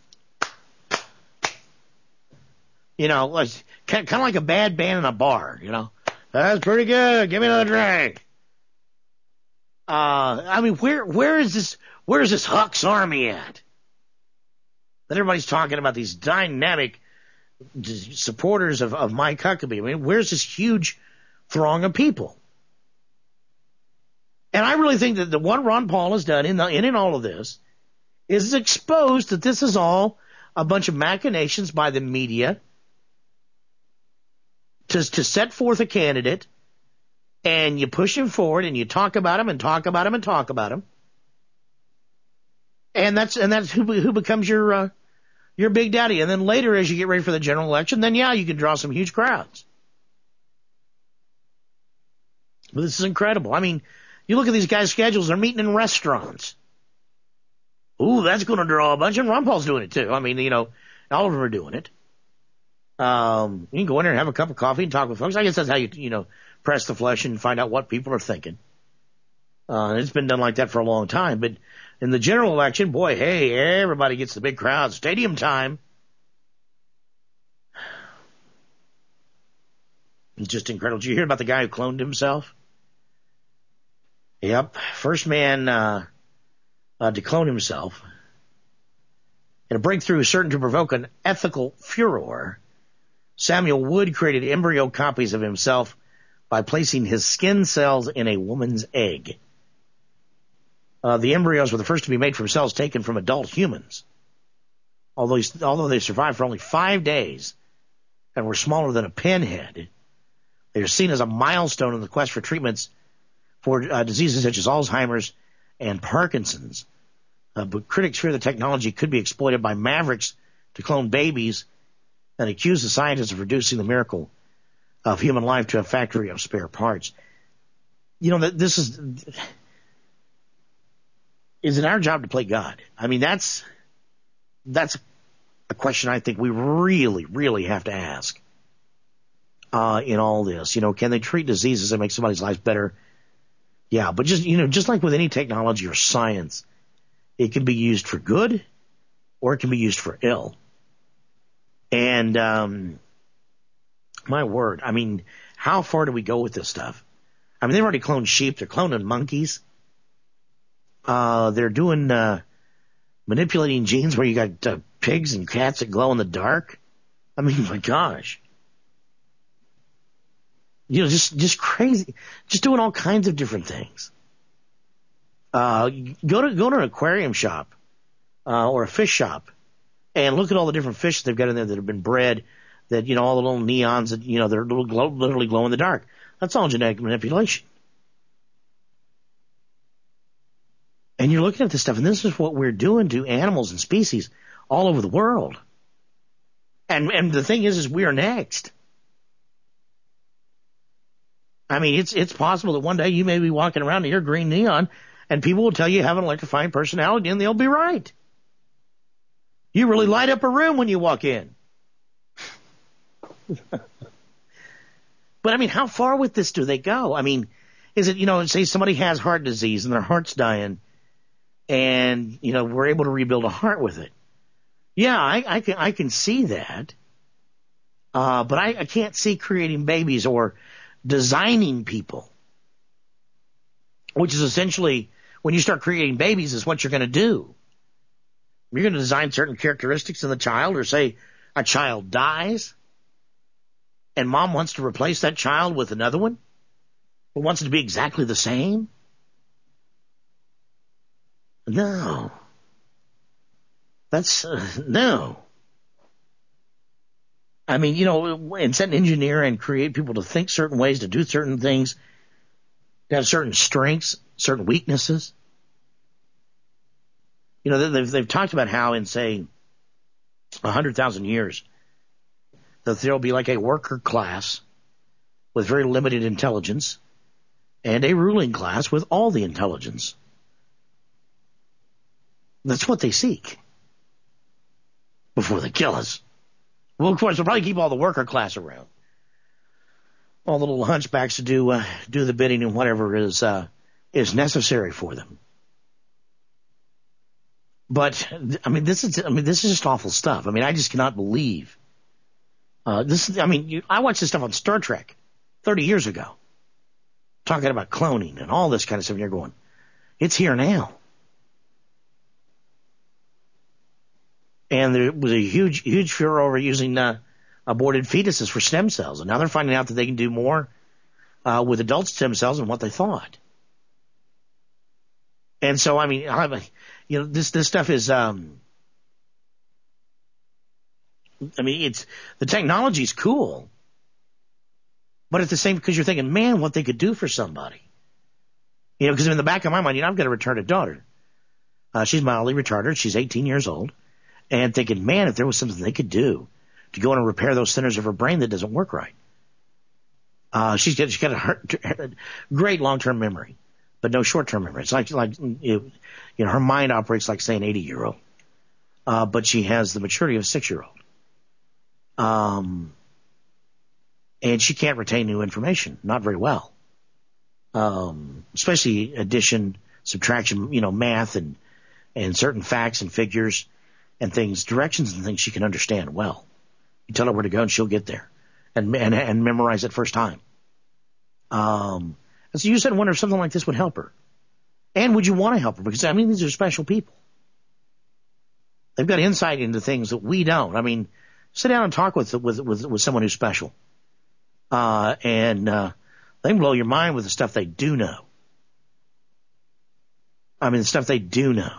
Speaker 6: kind of like a bad band in a bar, That's pretty good. Give me another drink. I mean, where is this Huck's army at? That everybody's talking about these dynamic supporters of Mike Huckabee. I mean, where's this huge throng of people? And I really think that what Ron Paul has done in all of this is exposed that this is all a bunch of machinations by the media to set forth a candidate, and you push him forward, and you talk about him and talk about him and talk about him, and that's who becomes your big daddy. And then later, as you get ready for the general election, then you can draw some huge crowds. But this is incredible. I mean, you look at these guys' schedules; they're meeting in restaurants. Ooh, that's going to draw a bunch. And Ron Paul's doing it too. I mean, all of them are doing it. You can go in there and have a cup of coffee and talk with folks. I guess that's how you press the flesh and find out what people are thinking. It's been done like that for a long time. But in the general election, boy, hey, everybody gets the big crowd. Stadium time. It's just incredible. Did you hear about the guy who cloned himself? Yep. First man to clone himself. In a breakthrough certain to provoke an ethical furor, Samuel Wood created embryo copies of himself by placing his skin cells in a woman's egg. The embryos were the first to be made from cells taken from adult humans. Although they survived for only 5 days and were smaller than a pinhead, they are seen as a milestone in the quest for treatments for diseases such as Alzheimer's and Parkinson's. But critics fear the technology could be exploited by mavericks to clone babies and accuse the scientists of reducing the miracle of human life to a factory of spare parts. This is it our job to play God? I mean, that's a question I think we really, really have to ask in all this. Can they treat diseases that make somebody's life better? Yeah, but just like with any technology or science, it can be used for good or it can be used for ill. And my word, I mean, how far do we go with this stuff? I mean, they've already cloned sheep. They're cloning monkeys. They're doing manipulating genes where you got pigs and cats that glow in the dark. I mean, my gosh. Just crazy. Just doing all kinds of different things. Go to an aquarium shop or a fish shop and look at all the different fish they've got in there that have been bred, that, all the little neons that, they're literally glow in the dark. That's all genetic manipulation. And you're looking at this stuff, and this is what we're doing to animals and species all over the world. And the thing is we are next. I mean, it's possible that one day you may be walking around in your green neon, and people will tell you have an electrifying personality, and they'll be right. You really light up a room when you walk in. But I mean, how far with this do they go? I mean, is it, say somebody has heart disease and their heart's dying, and, we're able to rebuild a heart with it. Yeah, I can see that. But I can't see creating babies or designing people, which is essentially, when you start creating babies, is what you're going to do. You're going to design certain characteristics in the child, or say a child dies and mom wants to replace that child with another one, but wants it to be exactly the same? No. That's, no. I mean, and set an engineer and create people to think certain ways, to do certain things, to have certain strengths, certain weaknesses. They've talked about how in, say, 100,000 years, that there'll be like a worker class with very limited intelligence and a ruling class with all the intelligence. That's what they seek before they kill us. Well, of course, they'll probably keep all the worker class around. All the little hunchbacks to do the bidding and whatever is necessary for them. But this is just awful stuff. I just cannot believe I watched this stuff on Star Trek 30 years ago, talking about cloning and all this kind of stuff. And you're going, it's here now. And there was a huge furor over using aborted fetuses for stem cells, and now they're finding out that they can do more with adult stem cells than what they thought. And so, this stuff is, it's, the technology's cool, but at the same, because you're thinking, man, what they could do for somebody. Because in the back of my mind, I've got a retarded daughter. She's mildly retarded. She's 18 years old. And thinking, man, if there was something they could do to go in and repair those centers of her brain that doesn't work right. She's got a great long-term memory, but no short-term memory. It's like her mind operates like, say, an 80-year-old. But she has the maturity of a 6-year-old. And she can't retain new information, not very well. Especially addition, subtraction, math and certain facts and figures and things, directions and things she can understand well. You tell her where to go and she'll get there and memorize it first time. And so you said, wonder if something like this would help her. And would you want to help her? Because, these are special people. They've got insight into things that we don't. Sit down and talk with someone who's special. And they can blow your mind with the stuff they do know. The stuff they do know.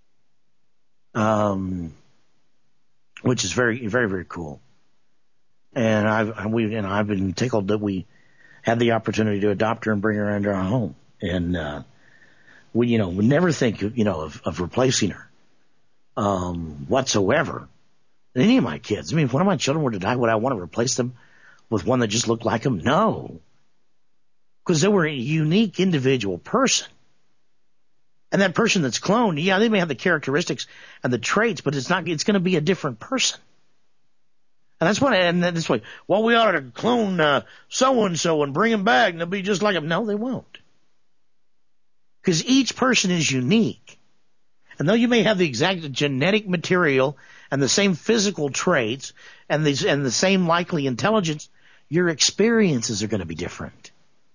Speaker 6: Which is very, very, very cool. And I've been tickled that we had the opportunity to adopt her and bring her into our home. And, we would never think, of replacing her, whatsoever. Any of my kids. If one of my children were to die, would I want to replace them with one that just looked like them? No. Because they were a unique individual person. And that person that's cloned, they may have the characteristics and the traits, but it's going to be a different person. And that's why, well, we ought to clone so-and-so and bring him back and they'll be just like him. No, they won't. Because each person is unique. And though you may have the exact genetic material and the same physical traits and the same likely intelligence, your experiences are going to be different.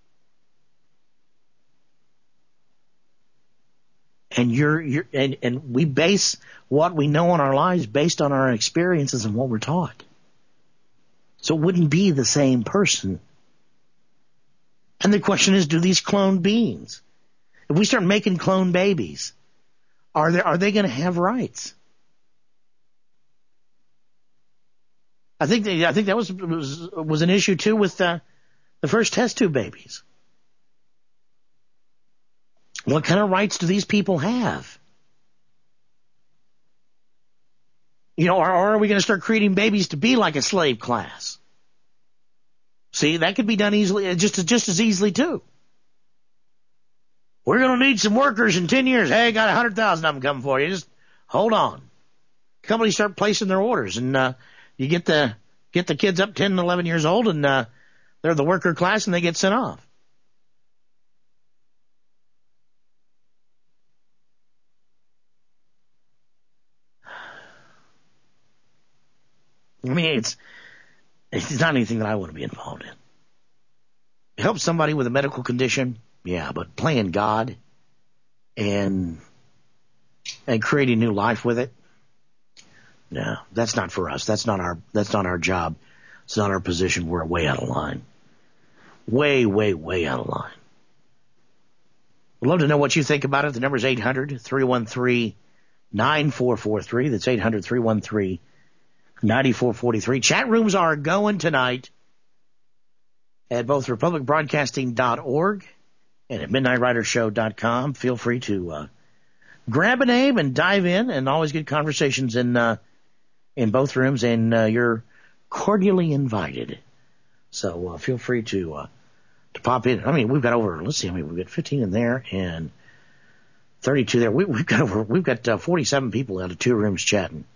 Speaker 6: And and we base what we know in our lives based on our experiences and what we're taught. So it wouldn't be the same person. And the question is, do these cloned beings, if we start making clone babies, are they going to have rights? I think that was an issue too with the first test tube babies. What kind of rights do these people have? Or are we going to start creating babies to be like a slave class? See, that could be done easily, just as easily too. We're going to need some workers in 10 years. Hey, got 100,000 of them coming for you. Just hold on. Companies start placing their orders, and you get the kids up 10 and 11 years old, and they're the worker class, and they get sent off. It's not anything that I want to be involved in. Help somebody with a medical condition, yeah, but playing God and creating new life with it, No, that's not for us. That's not our job. It's not our position. We're way out of line. Way, way, way out of line. We'd love to know what you think about it. The number is 800-313-9443. That's 800-313-9443. Chat rooms are going tonight at both republicbroadcasting.org and at midnightridershow.com. Feel free to grab a name and dive in, and always good conversations in both rooms, and you're cordially invited. So feel free to pop in. I mean, we've got over, let's see, we've got 15 in there and 32 there. We've got 47 people out of two rooms chatting.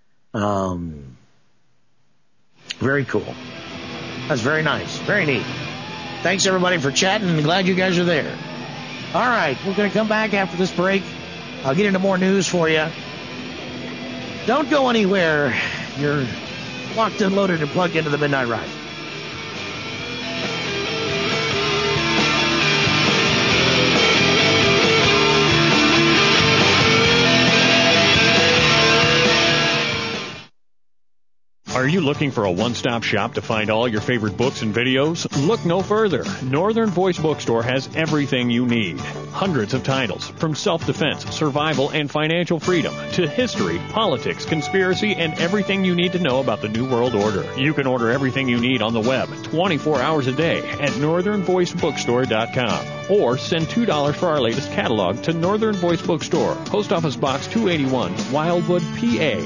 Speaker 6: Very cool. That's very nice. Very neat. Thanks everybody for chatting, and glad you guys are there. All right, we're going to come back after this break. I'll get into more news for you. Don't go anywhere. You're locked and loaded and plugged into the Midnight Ride.
Speaker 14: Are you looking for a one-stop shop to find all your favorite books and videos? Look no further. Northern Voice Bookstore has everything you need. Hundreds of titles, from self-defense, survival, and financial freedom, to history, politics, conspiracy, and everything you need to know about the New World Order. You can order everything you need on the web 24 hours a day at northernvoicebookstore.com. Or send $2 for our latest catalog to Northern Voice Bookstore, Post Office Box 281, Wildwood, PA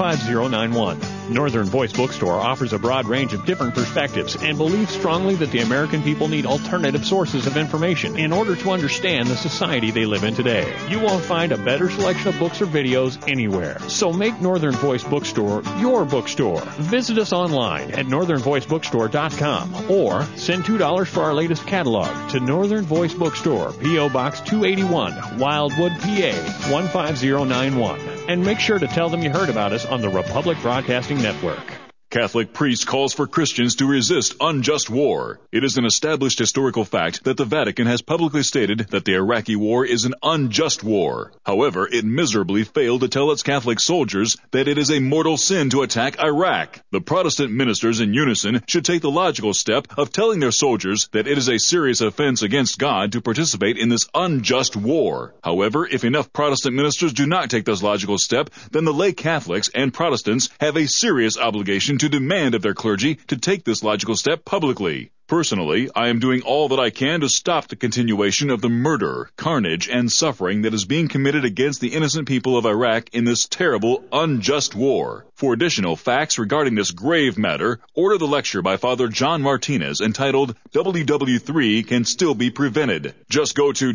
Speaker 14: 15091. Northern Voice Bookstore offers a broad range of different perspectives and believes strongly that the American people need alternative sources of information in order to understand the society they live in today. You won't find a better selection of books or videos anywhere. So make Northern Voice Bookstore your bookstore. Visit us online at northernvoicebookstore.com or send $2 for our latest catalog to Northern Voice Bookstore, P.O. Box 281, Wildwood, PA 15091. And make sure to tell them you heard about us on the Republic Broadcasting Network.
Speaker 15: Catholic priest calls for Christians to resist unjust war. It is an established historical fact that the Vatican has publicly stated that the Iraqi war is an unjust war. However, it miserably failed to tell its Catholic soldiers that it is a mortal sin to attack Iraq. The Protestant ministers in unison should take the logical step of telling their soldiers that it is a serious offense against God to participate in this unjust war. However, if enough Protestant ministers do not take this logical step, then the lay Catholics and Protestants have a serious obligation to demand of their clergy to take this logical step publicly. Personally, I am doing all that I can to stop the continuation of the murder, carnage, and suffering that is being committed against the innocent people of Iraq in this terrible, unjust war. For additional facts regarding this grave matter, order the lecture by Father John Martinez entitled WW3 Can Still Be Prevented. Just go to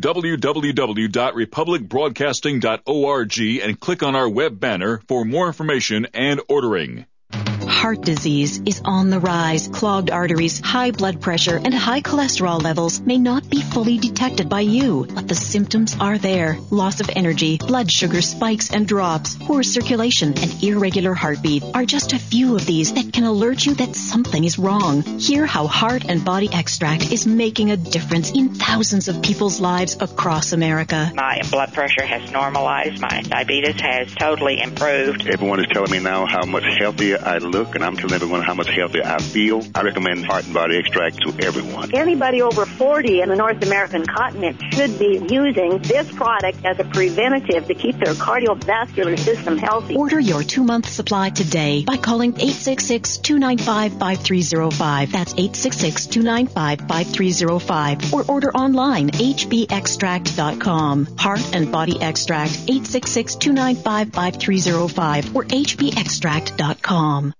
Speaker 15: www.republicbroadcasting.org and click on our web banner for more information and ordering.
Speaker 7: Heart disease is on the rise. Clogged arteries, high blood pressure, and high cholesterol levels may not be fully detected by you, but the symptoms are there. Loss of energy, blood sugar spikes and drops, poor circulation, and irregular heartbeat are just a few of these that can alert you that something is wrong. Hear how Heart and Body Extract is making a difference in thousands of people's lives across America.
Speaker 8: My blood pressure has normalized. My diabetes has totally improved.
Speaker 9: Everyone is telling me now how much healthier I look, and I'm telling everyone how much healthier I feel. I recommend Heart and Body Extract to everyone.
Speaker 10: Anybody over 40 in the North American continent should be using this product as a preventative to keep their cardiovascular system healthy.
Speaker 7: Order your 2-month supply today by calling 866-295-5305. That's 866-295-5305. Or order online, hbextract.com. Heart and Body Extract, 866-295-5305 or hbextract.com.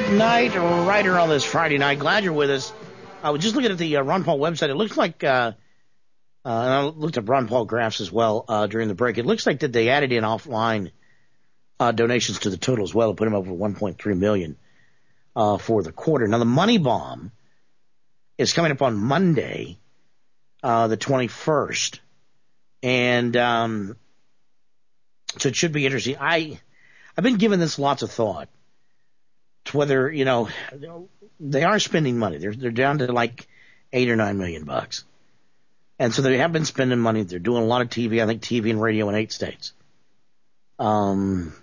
Speaker 6: Midnight Rider on this Friday night. Glad you're with us. I was just looking at the Ron Paul website. It looks like, and I looked at Ron Paul graphs as well during the break. It looks like that they added in offline donations to the total as well to put him over 1.3 million for the quarter. Now, the money bomb is coming up on Monday, the 21st. And so it should be interesting. I've been giving this lots of thought to whether, you know, they are spending money. They're down to like $8 or $9 million bucks. And so they have been spending money. They're doing a lot of TV, I think TV and radio in 8 states. And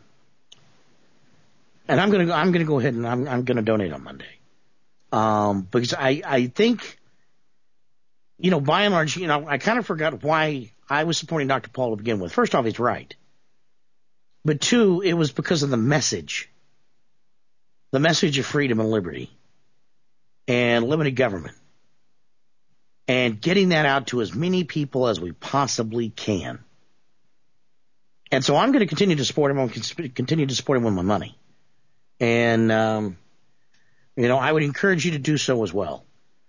Speaker 6: I'm going to go ahead and I'm going to donate on Monday. Because I think, you know, by and large, you know, I kind of forgot why I was supporting Dr. Paul to begin with. First off, he's right. But 2, it was because of the message of freedom and liberty and limited government and getting that out to as many people as we possibly can. And so I'm going to continue to support him. I'm going to continue to support him with my money. And, you know, I would encourage you to do so as well.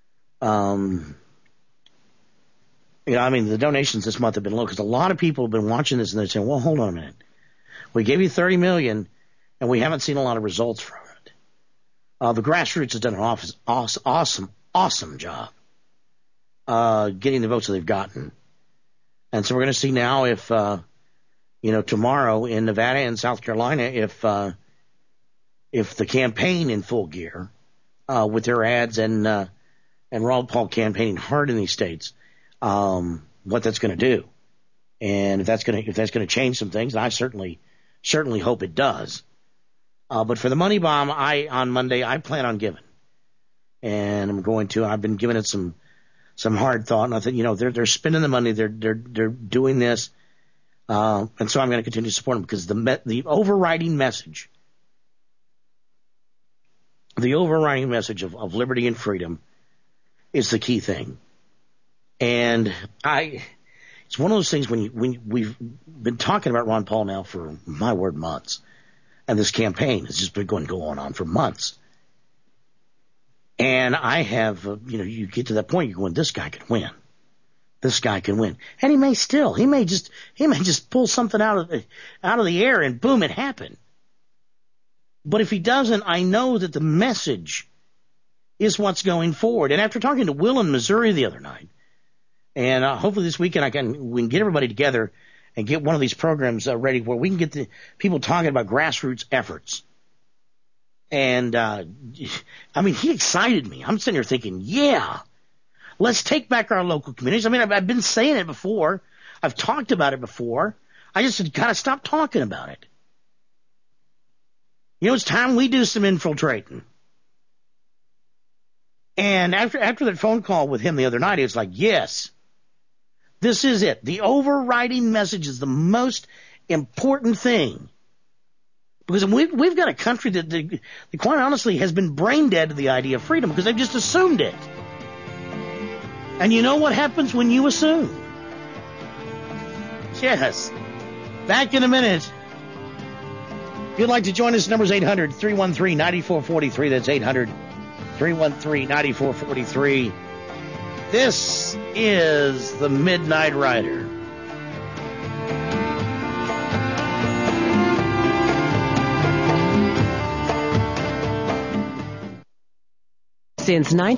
Speaker 6: You know, I mean, the donations this month have been low because a lot of people have been watching this and they're saying, well, hold on a minute. We gave you $30 million and we haven't seen a lot of results from it. The grassroots has done an awesome job getting the votes that they've gotten. And so we're going to see now if, you know, tomorrow in Nevada and South Carolina, if the campaign in full gear with their ads and Ron Paul campaigning hard in these states, what that's going to do, and if that's going to change some things, I certainly hope it does. But for the money bomb, on Monday I plan on giving, and I've been giving it some hard thought, and I think, you know, they're spending the money, they're doing this, and so I'm going to continue to support them because the overriding message of liberty and freedom is the key thing. And it's one of those things when we've been talking about Ron Paul now for, my word, months. And this campaign has just been going on for months. And I have, you know, you get to that point, you're going, this guy can win. This guy can win. And he may just pull something out of the air and boom, it happened. But if he doesn't, I know that the message is what's going forward. And after talking to Will in Missouri the other night, and hopefully this weekend we can get everybody together and get one of these programs ready where we can get the people talking about grassroots efforts. And, I mean, he excited me. I'm sitting here thinking, yeah, let's take back our local communities. I mean, I've been saying it before. I've talked about it before. I just got to stop talking about it. You know, it's time we do some infiltrating. And after that phone call with him the other night, it's like, yes, this is it. The overriding message is the most important thing. Because we've got a country that quite honestly has been brain dead to the idea of freedom because they've just assumed it. And you know what happens when you assume? Yes. Back in a minute. If you'd like to join us, the number's 800-313-9443. That's 800-313-9443. This is the Midnight Rider.
Speaker 11: Since